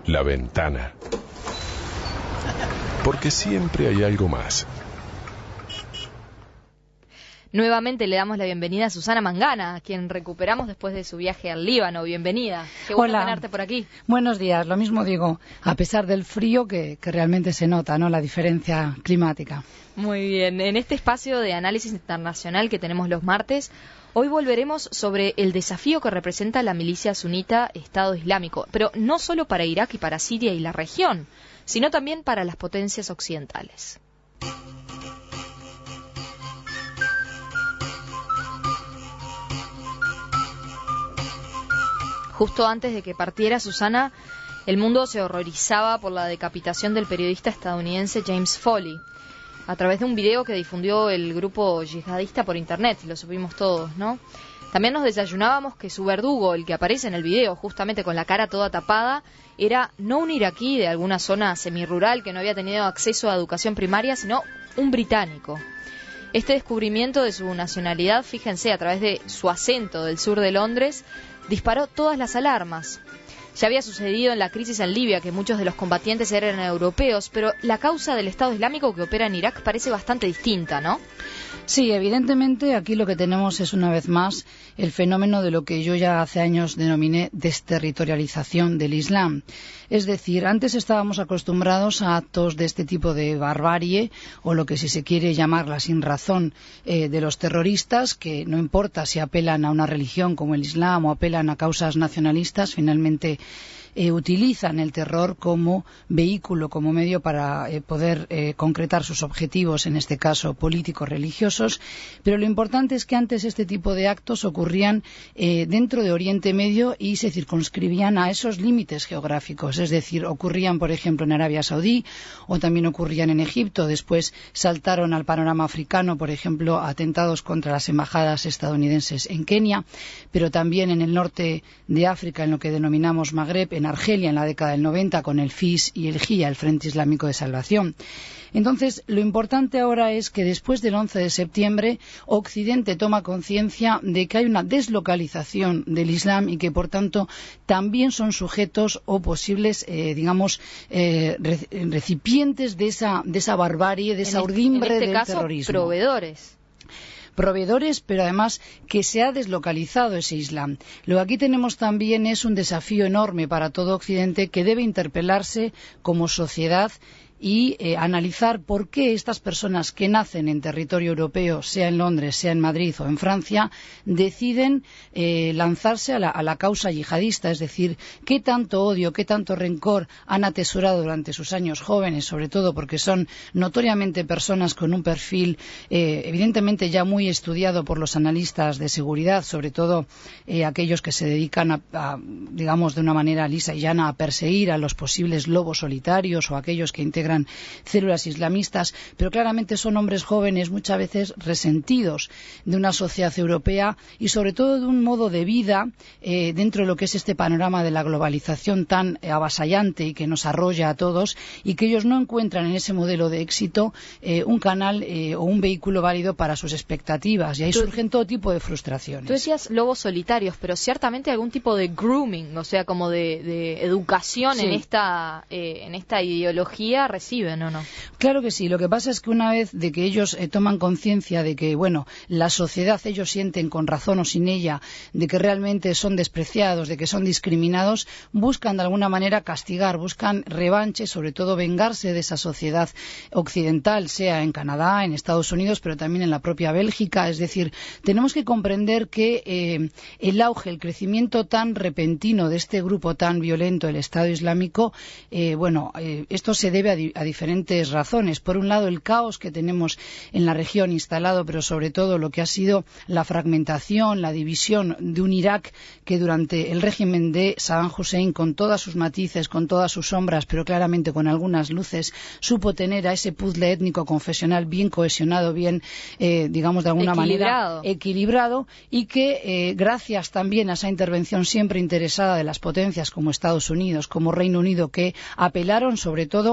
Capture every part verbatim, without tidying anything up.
La ventana. Porque siempre hay algo más. Nuevamente le damos la bienvenida a Susana Mangana, a quien recuperamos después de su viaje al Líbano. Bienvenida. Qué bueno Hola. tenerte por aquí. Buenos días, lo mismo digo, a pesar del frío que, que realmente se nota, ¿no?, la diferencia climática. Muy bien. En este espacio de análisis internacional que tenemos los martes, hoy volveremos sobre el desafío que representa la milicia sunita Estado Islámico, pero no solo para Irak y para Siria y la región, sino también para las potencias occidentales. Justo antes de que partiera Susana, el mundo se horrorizaba por la decapitación del periodista estadounidense James Foley, a través de un video que difundió el grupo yihadista por internet, lo supimos todos, ¿no? También nos desayunábamos que su verdugo, el que aparece en el video, justamente con la cara toda tapada, era no un iraquí de alguna zona semirural que no había tenido acceso a educación primaria, sino un británico. Este descubrimiento de su nacionalidad, fíjense, a través de su acento del sur de Londres, disparó todas las alarmas. Ya había sucedido en la crisis en Libia que muchos de los combatientes eran europeos, pero la causa del Estado Islámico que opera en Irak parece bastante distinta, ¿no? Sí, evidentemente aquí lo que tenemos es una vez más el fenómeno de lo que yo ya hace años denominé desterritorialización del Islam. Es decir, antes estábamos acostumbrados a actos de este tipo de barbarie, o lo que si se quiere llamar la sinrazón eh, de los terroristas, que no importa si apelan a una religión como el Islam o apelan a causas nacionalistas, finalmente Eh, utilizan el terror como vehículo, como medio para eh, poder eh, concretar sus objetivos, en este caso políticos, religiosos, pero lo importante es que antes este tipo de actos ocurrían eh, dentro de Oriente Medio y se circunscribían a esos límites geográficos, es decir, ocurrían por ejemplo en Arabia Saudí o también ocurrían en Egipto, después saltaron al panorama africano, por ejemplo, atentados contra las embajadas estadounidenses en Kenia, pero también en el norte de África, en lo que denominamos Magreb, en Argelia en la década del noventa con el F I S y el G I A, el Frente Islámico de Salvación. Entonces, lo importante ahora es que después del once de septiembre, Occidente toma conciencia de que hay una deslocalización del Islam y que, por tanto, también son sujetos o posibles, eh, digamos, eh, recipientes de esa, de esa barbarie, de esa urdimbre del terrorismo. En este caso, proveedores. proveedores, pero además que se ha deslocalizado ese Islam. Lo que aquí tenemos también es un desafío enorme para todo Occidente que debe interpelarse como sociedad y eh, analizar por qué estas personas que nacen en territorio europeo, sea en Londres, sea en Madrid o en Francia, deciden eh, lanzarse a la, a la causa yihadista, es decir, qué tanto odio, qué tanto rencor han atesorado durante sus años jóvenes, sobre todo porque son notoriamente personas con un perfil eh, evidentemente ya muy estudiado por los analistas de seguridad, sobre todo eh, aquellos que se dedican a, a, digamos, de una manera lisa y llana a perseguir a los posibles lobos solitarios o aquellos que integran células islamistas, pero claramente son hombres jóvenes muchas veces resentidos de una sociedad europea y sobre todo de un modo de vida eh, dentro de lo que es este panorama de la globalización tan eh, avasallante y que nos arrolla a todos, y que ellos no encuentran en ese modelo de éxito eh, un canal eh, o un vehículo válido para sus expectativas, y ahí tú, surgen todo tipo de frustraciones. Tú decías lobos solitarios, pero ciertamente algún tipo de grooming, o sea, como de, de educación sí. en esta eh, en esta ideología reciben, ¿o no? Claro que sí. Lo que pasa es que una vez de que ellos eh, toman conciencia de que, bueno, la sociedad, ellos sienten con razón o sin ella, de que realmente son despreciados, de que son discriminados, buscan de alguna manera castigar, buscan revanche, sobre todo vengarse de esa sociedad occidental, sea en Canadá, en Estados Unidos, pero también en la propia Bélgica. Es decir, tenemos que comprender que eh, el auge, el crecimiento tan repentino de este grupo tan violento, el Estado Islámico, eh, bueno, eh, esto se debe a a diferentes razones. Por un lado, el caos que tenemos en la región instalado, pero sobre todo lo que ha sido la fragmentación, la división de un Irak que durante el régimen de Saddam Hussein, con todas sus matices, con todas sus sombras, pero claramente con algunas luces, supo tener a ese puzzle étnico confesional bien cohesionado, bien, eh, digamos, de alguna equilibrado. manera equilibrado, y que eh, gracias también a esa intervención siempre interesada de las potencias como Estados Unidos, como Reino Unido, que apelaron sobre todo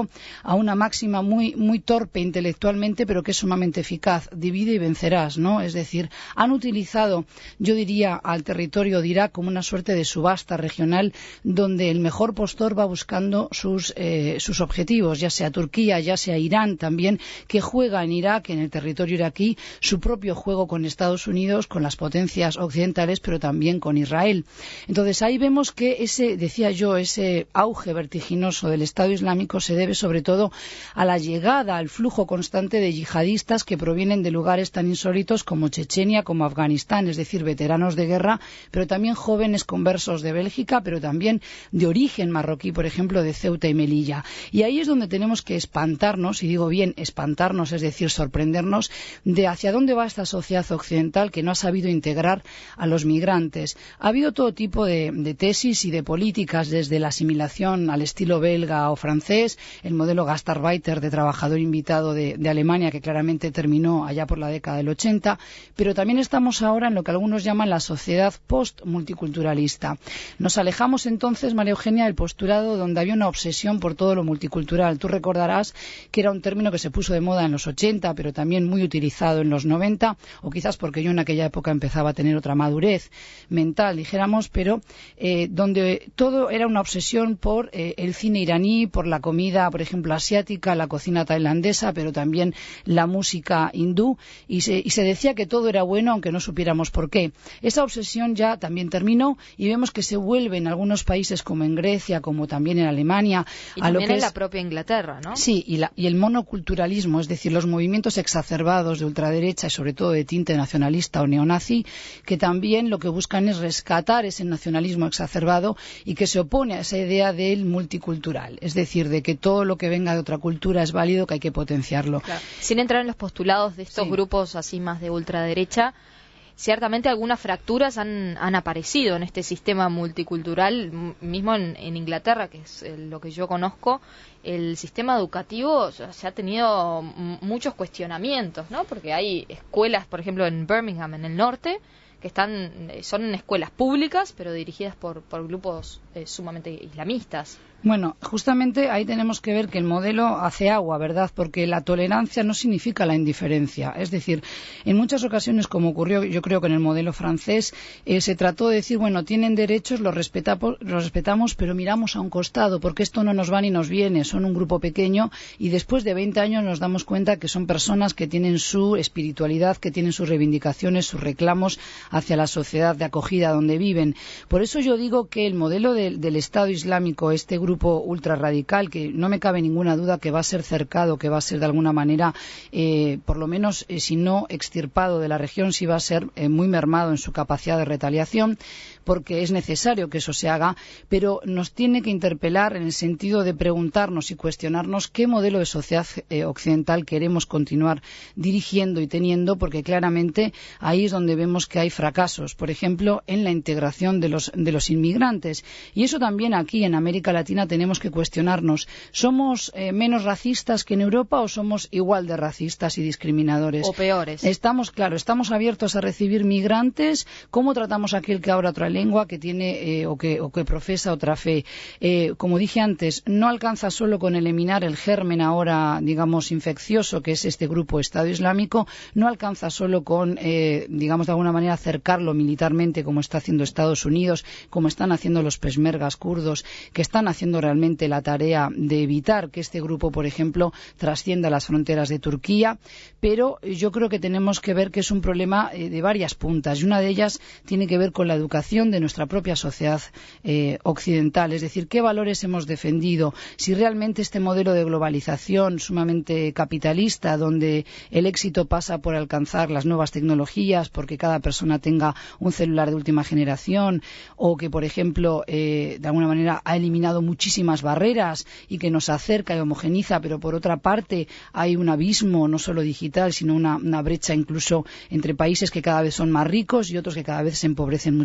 a una máxima muy, muy torpe intelectualmente, pero que es sumamente eficaz: divide y vencerás, ¿no? Es decir, han utilizado, yo diría, al territorio de Irak como una suerte de subasta regional, donde el mejor postor va buscando sus, eh, sus objetivos, ya sea Turquía, ya sea Irán también, que juega en Irak, en el territorio iraquí, su propio juego con Estados Unidos, con las potencias occidentales, pero también con Israel. Entonces ahí vemos que ese, decía yo, ese auge vertiginoso del Estado Islámico se debe sobre todo a la llegada, al flujo constante de yihadistas que provienen de lugares tan insólitos como Chechenia, como Afganistán, es decir, veteranos de guerra, pero también jóvenes conversos de Bélgica, pero también de origen marroquí, por ejemplo, de Ceuta y Melilla. Y ahí es donde tenemos que espantarnos, y digo bien espantarnos, es decir, sorprendernos de hacia dónde va esta sociedad occidental que no ha sabido integrar a los migrantes. Ha habido todo tipo de, de tesis y de políticas, desde la asimilación al estilo belga o francés, el modelo Gastarbeiter de trabajador invitado de, de Alemania, que claramente terminó allá por la década del ochenta, pero también estamos ahora en lo que algunos llaman la sociedad post-multiculturalista. Nos alejamos entonces, María Eugenia, del postulado donde había una obsesión por todo lo multicultural. Tú recordarás que era un término que se puso de moda en los ochenta, pero también muy utilizado en los noventa, o quizás porque yo en aquella época empezaba a tener otra madurez mental, dijéramos, pero eh, donde todo era una obsesión por eh, el cine iraní, por la comida, por ejemplo, asiática, la cocina tailandesa, pero también la música hindú, y se, y se decía que todo era bueno, aunque no supiéramos por qué. Esa obsesión ya también terminó, y vemos que se vuelve en algunos países, como en Grecia, como también en Alemania, y a también lo que en es la propia Inglaterra, ¿no? Sí, y, la, y el monoculturalismo, es decir, los movimientos exacerbados de ultraderecha y sobre todo de tinte nacionalista o neonazi, que también lo que buscan es rescatar ese nacionalismo exacerbado y que se opone a esa idea del multicultural, es decir, de que todo lo que venga de otra cultura es válido, que hay que potenciarlo. Claro. Sin entrar en los postulados de estos Sí. grupos así más de ultraderecha, ciertamente algunas fracturas han, han aparecido en este sistema multicultural, m- mismo en, en Inglaterra, que es eh, lo que yo conozco. El sistema educativo se ha tenido m- muchos cuestionamientos, ¿no? Porque hay escuelas, por ejemplo, en Birmingham, en el norte, que están eh, son escuelas públicas, pero dirigidas por, por grupos eh, sumamente islamistas. Bueno, justamente ahí tenemos que ver que el modelo hace agua, ¿verdad? Porque la tolerancia no significa la indiferencia. Es decir, en muchas ocasiones, como ocurrió yo creo que en el modelo francés, eh, se trató de decir, bueno, tienen derechos, los respetamos, los respetamos, pero miramos a un costado, porque esto no nos va ni nos viene, son un grupo pequeño, y después de veinte años nos damos cuenta que son personas que tienen su espiritualidad, que tienen sus reivindicaciones, sus reclamos hacia la sociedad de acogida donde viven. Por eso yo digo que el modelo de, del Estado Islámico, este grupo ultra radical, que no me cabe ninguna duda que va a ser cercado, que va a ser de alguna manera, eh, por lo menos, eh, si no extirpado de la región, sí va a ser eh, muy mermado en su capacidad de retaliación, porque es necesario que eso se haga, pero nos tiene que interpelar en el sentido de preguntarnos y cuestionarnos qué modelo de sociedad eh, occidental queremos continuar dirigiendo y teniendo, porque claramente ahí es donde vemos que hay fracasos, por ejemplo, en la integración de los, de los inmigrantes. Y eso también aquí en América Latina tenemos que cuestionarnos. ¿Somos eh, menos racistas que en Europa o somos igual de racistas y discriminadores? O peores. Estamos, claro, estamos abiertos a recibir migrantes. ¿Cómo tratamos a aquel que habla otra lengua, que tiene eh, o, que, o que profesa otra fe? Eh, como dije antes, no alcanza solo con eliminar el germen ahora, digamos, infeccioso, que es este grupo Estado Islámico, no alcanza solo con, eh, digamos, de alguna manera acercarlo militarmente, como está haciendo Estados Unidos, como están haciendo los peshmergas kurdos, que están haciendo realmente la tarea de evitar que este grupo, por ejemplo, trascienda las fronteras de Turquía, pero yo creo que tenemos que ver que es un problema eh, de varias puntas, y una de ellas tiene que ver con la educación de nuestra propia sociedad eh, occidental, es decir, qué valores hemos defendido, si realmente este modelo de globalización sumamente capitalista, donde el éxito pasa por alcanzar las nuevas tecnologías, porque cada persona tenga un celular de última generación, o que, por ejemplo, eh, de alguna manera ha eliminado muchísimas barreras y que nos acerca y homogeniza, pero por otra parte hay un abismo no solo digital, sino una, una brecha incluso entre países que cada vez son más ricos y otros que cada vez se empobrecen mucho más.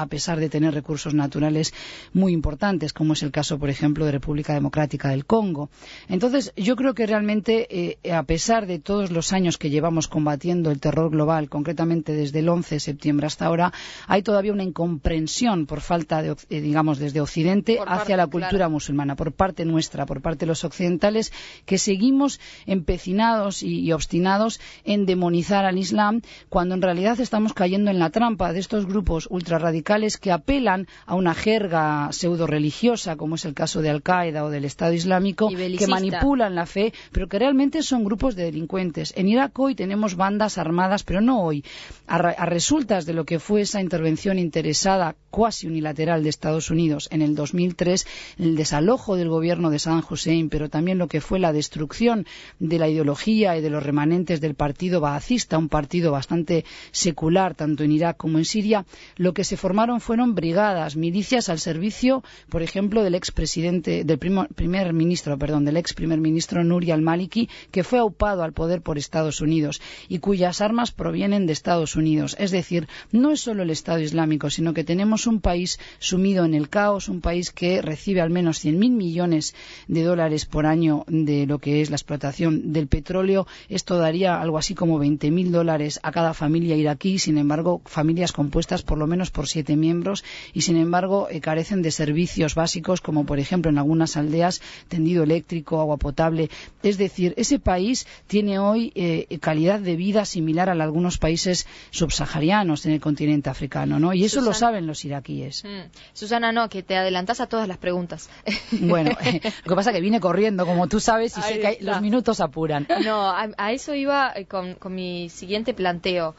a pesar de tener recursos naturales muy importantes, como es el caso, por ejemplo, de República Democrática del Congo. Entonces, yo creo que realmente, eh, a pesar de todos los años que llevamos combatiendo el terror global, concretamente desde el once de septiembre hasta ahora, hay todavía una incomprensión por falta de, eh, digamos, desde Occidente por hacia parte, la cultura claro. musulmana, por parte nuestra, por parte de los occidentales, que seguimos empecinados y, y obstinados en demonizar al Islam, cuando en realidad estamos cayendo en la trampa de estos grupos ultrarradicales que apelan a una jerga pseudo-religiosa, como es el caso de Al-Qaeda o del Estado Islámico, que manipulan la fe, pero que realmente son grupos de delincuentes. En Irak hoy tenemos bandas armadas, pero no hoy, a, a resultas de lo que fue esa intervención interesada, cuasi unilateral de Estados Unidos en el dos mil tres, el desalojo del gobierno de Saddam Hussein, pero también lo que fue la destrucción de la ideología y de los remanentes del partido baacista, un partido bastante secular tanto en Irak como en Siria. Lo que se formaron fueron brigadas, milicias al servicio, por ejemplo, del expresidente, del primo, primer ministro, perdón, del ex primer ministro Nuri al-Maliki, que fue aupado al poder por Estados Unidos y cuyas armas provienen de Estados Unidos. Es decir, no es solo el Estado Islámico, sino que tenemos un país sumido en el caos, un país que recibe al menos cien mil millones de dólares por año de lo que es la explotación del petróleo. Esto daría algo así como veinte mil dólares a cada familia iraquí, sin embargo, familias compuestas por lo menos por siete miembros y, sin embargo, eh, carecen de servicios básicos como, por ejemplo, en algunas aldeas, tendido eléctrico, agua potable. Es decir, ese país tiene hoy eh, calidad de vida similar a algunos países subsaharianos en el continente africano, ¿no? Y eso Susana, lo saben los iraquíes. Mm, Susana, no, que te adelantás a todas las preguntas. Bueno, eh, lo que pasa es que vine corriendo, como tú sabes, y Ahí sé que hay, los minutos apuran. No, a, a eso iba con, con mi siguiente planteo.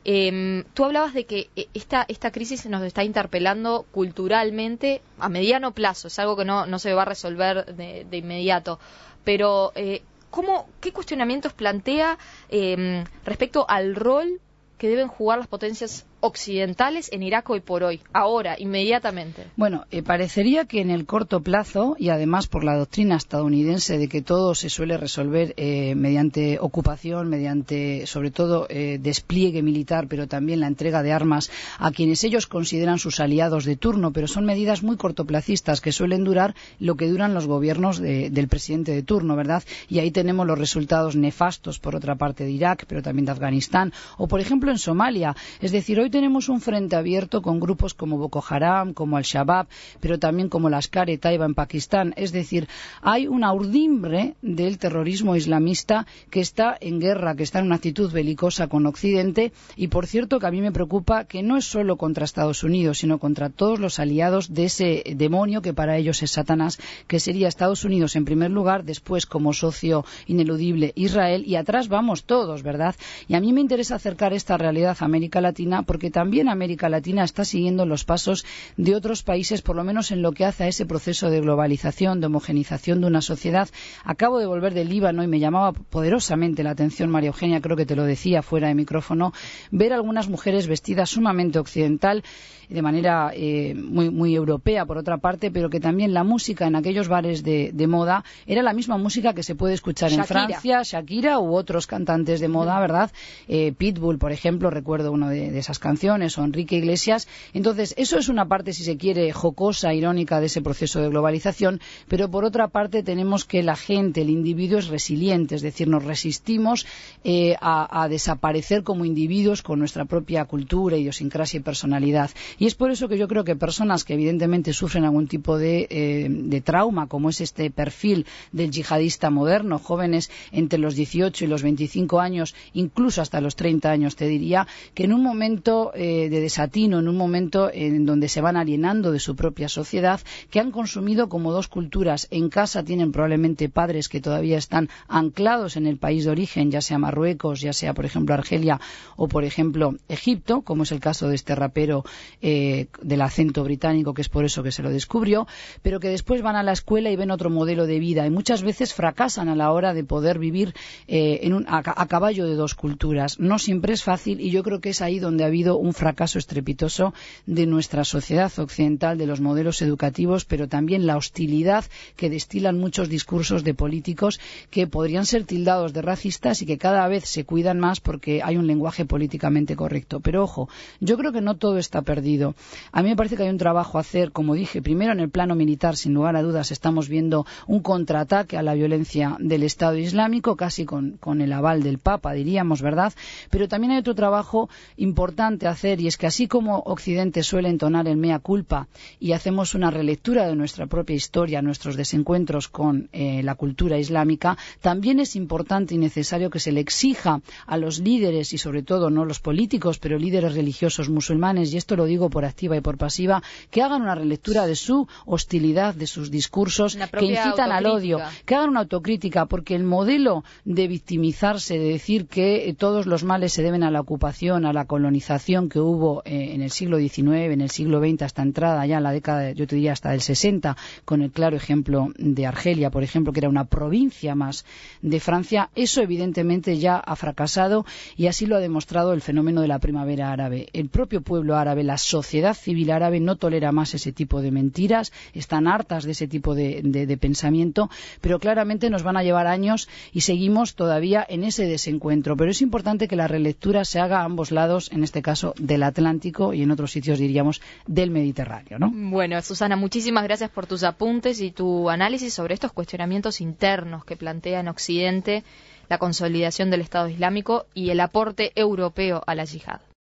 Eh, tú hablabas de que esta, esta crisis nos está interpelando culturalmente a mediano plazo, es algo que no, no se va a resolver de, de inmediato, pero eh, ¿cómo, ¿qué cuestionamientos plantea eh, respecto al rol que deben jugar las potencias occidentales en Irak hoy por hoy, ahora, inmediatamente? Bueno, eh, parecería que en el corto plazo, y además por la doctrina estadounidense de que todo se suele resolver eh, mediante ocupación, mediante sobre todo eh, despliegue militar, pero también la entrega de armas a quienes ellos consideran sus aliados de turno, pero son medidas muy cortoplacistas que suelen durar lo que duran los gobiernos de, del presidente de turno, ¿verdad? Y ahí tenemos los resultados nefastos, por otra parte, de Irak, pero también de Afganistán, o por ejemplo en Somalia. Es decir, hoy tenemos un frente abierto con grupos como Boko Haram, como Al-Shabaab, pero también como Lashkar-e-Taiba en Pakistán. Es decir, hay una urdimbre del terrorismo islamista que está en guerra, que está en una actitud belicosa con Occidente, y por cierto que a mí me preocupa que no es solo contra Estados Unidos, sino contra todos los aliados de ese demonio que para ellos es Satanás, que sería Estados Unidos en primer lugar, después como socio ineludible Israel, y atrás vamos todos, ¿verdad? Y a mí me interesa acercar esta realidad a América Latina porque también América Latina está siguiendo los pasos de otros países, por lo menos en lo que hace a ese proceso de globalización, de homogenización de una sociedad. Acabo de volver del Líbano y me llamaba poderosamente la atención, María Eugenia, creo que te lo decía fuera de micrófono, ver algunas mujeres vestidas sumamente occidental, de manera eh, muy, muy europea, por otra parte, pero que también la música en aquellos bares de, de moda era la misma música que se puede escuchar Shakira. en Francia, Shakira u otros cantantes de moda, ¿verdad? Eh, Pitbull, por ejemplo, recuerdo uno de, de esas canciones, o Enrique Iglesias. Entonces, eso es una parte, si se quiere, jocosa, irónica de ese proceso de globalización, pero por otra parte tenemos que la gente, el individuo es resiliente, es decir, nos resistimos eh, a, a desaparecer como individuos con nuestra propia cultura, idiosincrasia y personalidad. Y es por eso que yo creo que personas que evidentemente sufren algún tipo de, eh, de trauma, como es este perfil del yihadista moderno, jóvenes entre los dieciocho y los veinticinco años, incluso hasta los treinta años, te diría, que en un momento eh, de desatino, en un momento en donde se van alienando de su propia sociedad, que han consumido como dos culturas. En casa tienen probablemente padres que todavía están anclados en el país de origen, ya sea Marruecos, ya sea, por ejemplo, Argelia o, por ejemplo, Egipto, como es el caso de este rapero eh, del acento británico, que es por eso que se lo descubrió, pero que después van a la escuela y ven otro modelo de vida y muchas veces fracasan a la hora de poder vivir eh, en un, a, a caballo de dos culturas. No siempre es fácil y yo creo que es ahí donde ha habido sido un fracaso estrepitoso de nuestra sociedad occidental, de los modelos educativos, pero también la hostilidad que destilan muchos discursos de políticos que podrían ser tildados de racistas y que cada vez se cuidan más porque hay un lenguaje políticamente correcto. Pero ojo, yo creo que no todo está perdido. A mí me parece que hay un trabajo a hacer, como dije, primero en el plano militar, sin lugar a dudas, estamos viendo un contraataque a la violencia del Estado Islámico, casi con, con el aval del Papa, diríamos, ¿verdad? Pero también hay otro trabajo importante a hacer, y es que así como Occidente suele entonar el mea culpa y hacemos una relectura de nuestra propia historia, nuestros desencuentros con eh, la cultura islámica, también es importante y necesario que se le exija a los líderes, y sobre todo no los políticos, pero líderes religiosos musulmanes, y esto lo digo por activa y por pasiva, que hagan una relectura de su hostilidad, de sus discursos, que incitan al odio, que hagan una autocrítica, porque el modelo de victimizarse, de decir que eh, todos los males se deben a la ocupación, a la colonización que hubo eh, en el siglo diecinueve, en el siglo veinte, hasta entrada ya en la década, yo te diría hasta el sesenta, con el claro ejemplo de Argelia, por ejemplo, que era una provincia más de Francia, eso evidentemente ya ha fracasado, y así lo ha demostrado el fenómeno de la primavera árabe. El propio pueblo árabe, la sociedad civil árabe no tolera más ese tipo de mentiras, están hartas de ese tipo de, de, de pensamiento, pero claramente nos van a llevar años y seguimos todavía en ese desencuentro. Pero es importante que la relectura se haga a ambos lados, en este caso del Atlántico y en otros sitios diríamos del Mediterráneo, ¿no? Bueno, Susana, muchísimas gracias por tus apuntes y tu análisis sobre estos cuestionamientos internos que plantea en Occidente la consolidación del Estado Islámico y el aporte europeo a la yihad.